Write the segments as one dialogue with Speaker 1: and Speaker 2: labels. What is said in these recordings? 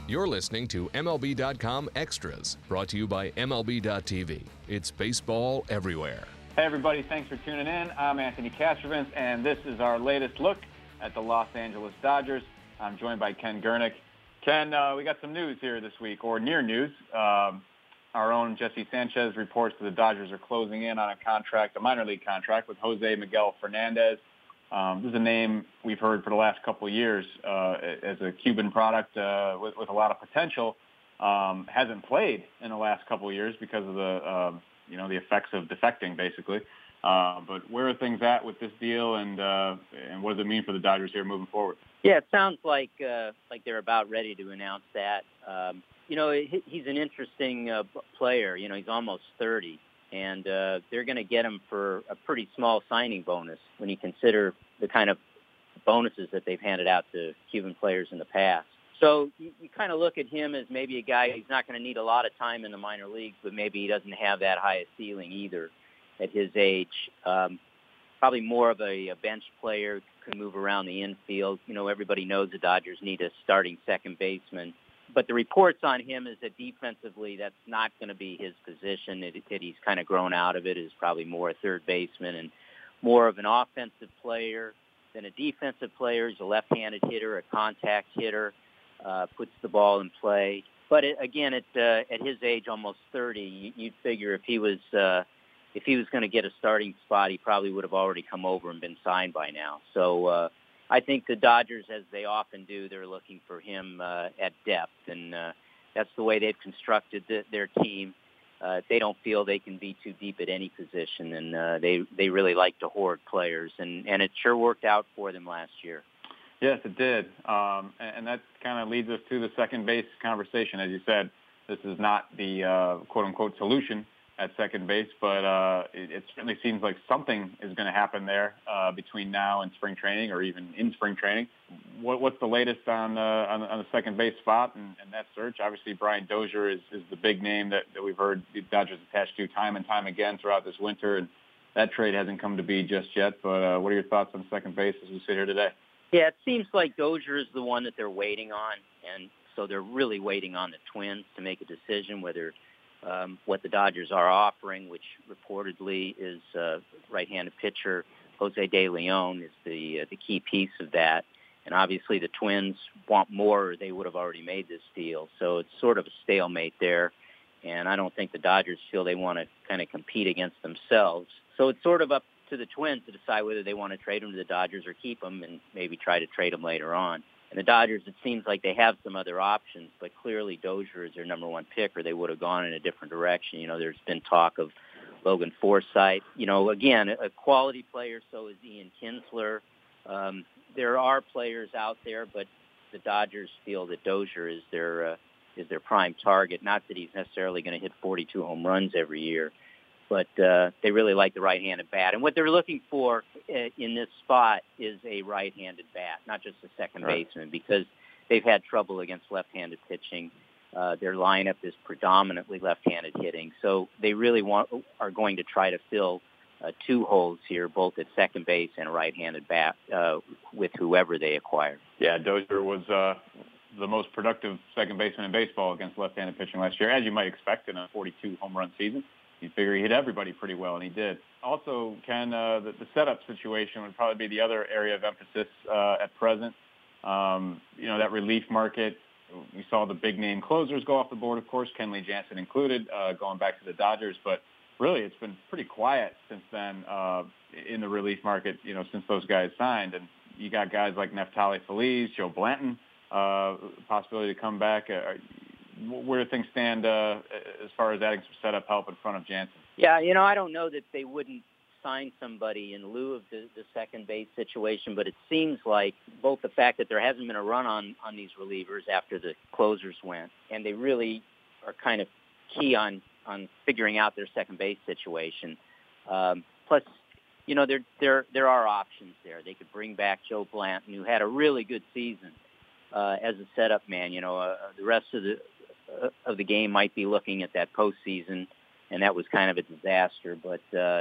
Speaker 1: You're listening to MLB.com Extras, brought to you by MLB.tv. It's baseball everywhere.
Speaker 2: Hey everybody, thanks for tuning in. I'm Anthony Castrovince, and this is our latest look at the Los Angeles Dodgers. I'm joined by Ken Gernick. Ken, we got some news here this week, or near news. Our own Jesse Sanchez reports that the Dodgers are closing in on a minor league contract with Jose Miguel Fernandez. This is a name we've heard for the last couple of years as a Cuban product with a lot of potential. Hasn't played in the last couple of years because of the effects of defecting, basically. But where are things at with this deal, and what does it mean for the Dodgers here moving forward?
Speaker 3: Yeah, it sounds like they're about ready to announce that. He's an interesting player. He's almost 30. And they're going to get him for a pretty small signing bonus when you consider the kind of bonuses that they've handed out to Cuban players in the past. So you kind of look at him as maybe a guy who's not going to need a lot of time in the minor leagues, but maybe he doesn't have that high a ceiling either at his age. Probably more of a bench player, can move around the infield. Everybody knows the Dodgers need a starting second baseman. But the reports on him is that defensively that's not going to be his position, that he's kind of grown out of it, is probably more a third baseman and more of an offensive player than a defensive player. He's a left-handed hitter, a contact hitter, puts the ball in play. But again, at his age, almost 30, you'd figure if he was going to get a starting spot, he probably would have already come over and been signed by now. So I think the Dodgers, as they often do, they're looking for him at depth, and that's the way they've constructed their team. They don't feel they can be too deep at any position, and they really like to hoard players, and it sure worked out for them last year.
Speaker 2: Yes, it did, and that kind of leads us to the second base conversation. As you said, this is not the quote-unquote solution at second base, but it certainly seems like something is going to happen there between now and spring training, or even in spring training. What's the latest on the second base spot and that search? Obviously, Brian Dozier is the big name that we've heard the Dodgers attached to time and time again throughout this winter, and that trade hasn't come to be just yet. But what are your thoughts on second base as we sit here today?
Speaker 3: Yeah, it seems like Dozier is the one that they're waiting on, and so they're really waiting on the Twins to make a decision whether what the Dodgers are offering, which reportedly is right-handed pitcher Jose De Leon, is the key piece of that. And obviously the Twins want more, or they would have already made this deal. So it's sort of a stalemate there. And I don't think the Dodgers feel they want to kind of compete against themselves. So it's sort of up to the Twins to decide whether they want to trade him to the Dodgers or keep him and maybe try to trade him later on. And the Dodgers, it seems like they have some other options, but clearly Dozier is their number one pick, or they would have gone in a different direction. There's been talk of Logan Forsythe. Again, a quality player, so is Ian Kinsler. There are players out there, but the Dodgers feel that Dozier is their prime target. Not that he's necessarily going to hit 42 home runs every year, but they really like the right-handed bat. And what they're looking for in this spot is a right-handed bat, not just a second baseman, because they've had trouble against left-handed pitching. Their lineup is predominantly left-handed hitting. So they really are going to try to fill two holes here, both at second base and right-handed bat with whoever they acquire.
Speaker 2: Yeah, Dozier was the most productive second baseman in baseball against left-handed pitching last year, as you might expect in a 42 home run season. You figure he hit everybody pretty well, and he did. Also, Ken, the setup situation would probably be the other area of emphasis at present. That relief market, we saw the big-name closers go off the board, of course, Kenley Jansen included, going back to the Dodgers. But really, it's been pretty quiet since then in the relief market, since those guys signed. And you got guys like Neftali Feliz, Joe Blanton, possibility to come back. Where do things stand as far as adding some setup help in front of Jansen?
Speaker 3: Yeah, I don't know that they wouldn't sign somebody in lieu of the second base situation, but it seems like both the fact that there hasn't been a run on these relievers after the closers went, and they really are kind of key on figuring out their second base situation. Plus, there are options there. They could bring back Joe Blanton, who had a really good season as a setup man. The rest of the game might be looking at that postseason, and that was kind of a disaster. But,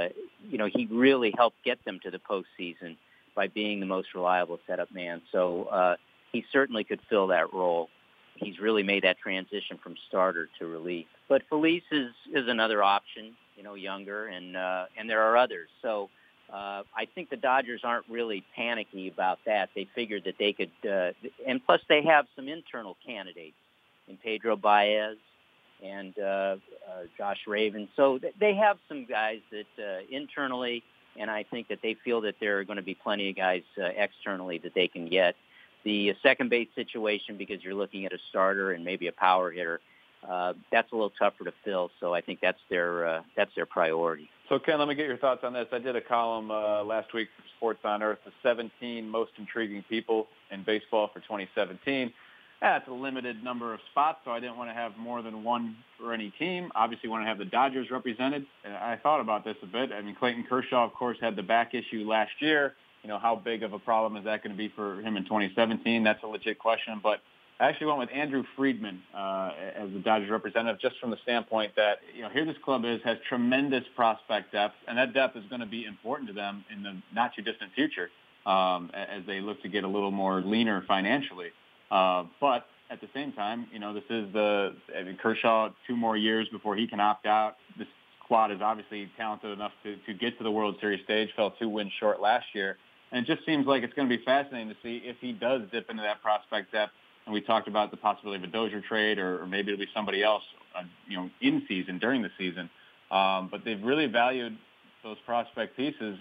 Speaker 3: he really helped get them to the postseason by being the most reliable setup man. So he certainly could fill that role. he's really made that transition from starter to relief. But Felice is another option, younger, and there are others. So I think the Dodgers aren't really panicky about that. They figured that they could, and plus they have some internal candidates in Pedro Baez and Josh Raven. So they have some guys that internally, and I think that they feel that there are going to be plenty of guys externally that they can get. The second base situation, because you're looking at a starter and maybe a power hitter, that's a little tougher to fill. So I think that's their priority.
Speaker 2: So, Ken, let me get your thoughts on this. I did a column last week for Sports on Earth, the 17 most intriguing people in baseball for 2017. That's a limited number of spots, so I didn't want to have more than one for any team. Obviously, want to have the Dodgers represented. And I thought about this a bit. I mean, Clayton Kershaw, of course, had the back issue last year. How big of a problem is that going to be for him in 2017? That's a legit question. But I actually went with Andrew Friedman as the Dodgers representative, just from the standpoint that, here this club has tremendous prospect depth, and that depth is going to be important to them in the not-too-distant future as they look to get a little more leaner financially. But at the same time, this is Kershaw 2 more years before he can opt out. This squad is obviously talented enough to get to the World Series stage, fell 2 wins short last year. And it just seems like it's going to be fascinating to see if he does dip into that prospect depth. And we talked about the possibility of a Dozier trade, or maybe it'll be somebody else, in season, during the season. But they've really valued those prospect pieces,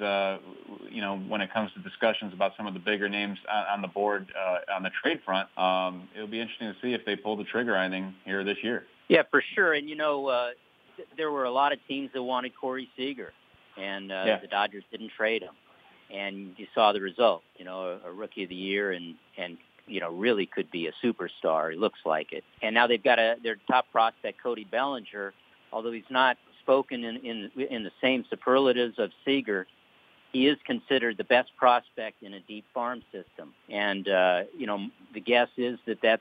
Speaker 2: when it comes to discussions about some of the bigger names on the board on the trade front. It'll be interesting to see if they pull the trigger on anything here this year.
Speaker 3: Yeah, for sure. And, there were a lot of teams that wanted Corey Seager, and the Dodgers didn't trade him. And you saw the result, a rookie of the year and really could be a superstar. It looks like it. And now they've got their top prospect, Cody Bellinger, although he's not spoken in the same superlatives of Seager, he is considered the best prospect in a deep farm system. And, the guess is that that's,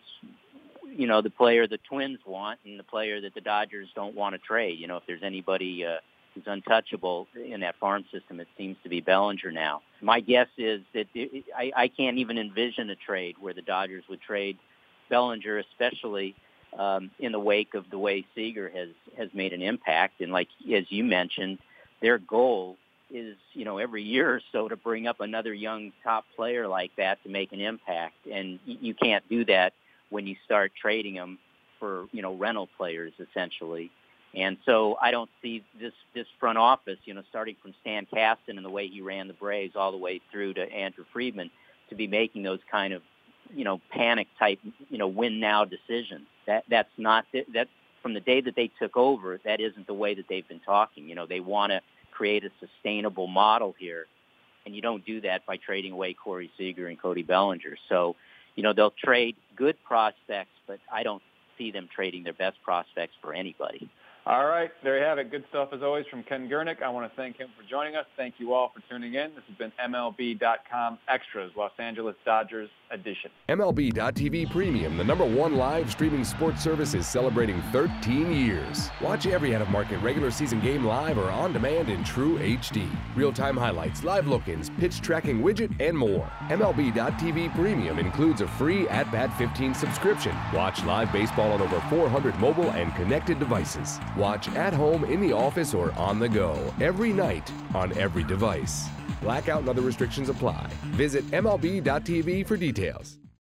Speaker 3: the player the Twins want and the player that the Dodgers don't want to trade. If there's anybody who's untouchable in that farm system, it seems to be Bellinger now. My guess is that I can't even envision a trade where the Dodgers would trade Bellinger, especially in the wake of the way Seager has made an impact. And like, as you mentioned, their goal is, every year or so to bring up another young top player like that to make an impact. And you can't do that when you start trading them for, rental players, essentially. And so I don't see this front office, starting from Stan Kasten and the way he ran the Braves all the way through to Andrew Friedman, to be making those kind of, panic type, win now decisions. That's not that from the day that they took over. That isn't the way that they've been talking. They want to create a sustainable model here, and you don't do that by trading away Corey Seager and Cody Bellinger. So, they'll trade good prospects, but I don't see them trading their best prospects for anybody.
Speaker 2: All right, there you have it. Good stuff as always from Ken Gernick. I want to thank him for joining us. Thank you all for tuning in. This has been MLB.com Extras, Los Angeles Dodgers edition.
Speaker 1: MLB.TV Premium, the #1 live streaming sports service, is celebrating 13 years. Watch every out-of-market regular season game live or on demand in true HD. Real-time highlights, live look-ins, pitch tracking widget, and more. MLB.TV Premium includes a free At-Bat 15 subscription. Watch live baseball on over 400 mobile and connected devices. Watch at home, in the office, or on the go, every night, on every device. Blackout and other restrictions apply. Visit MLB.TV for details.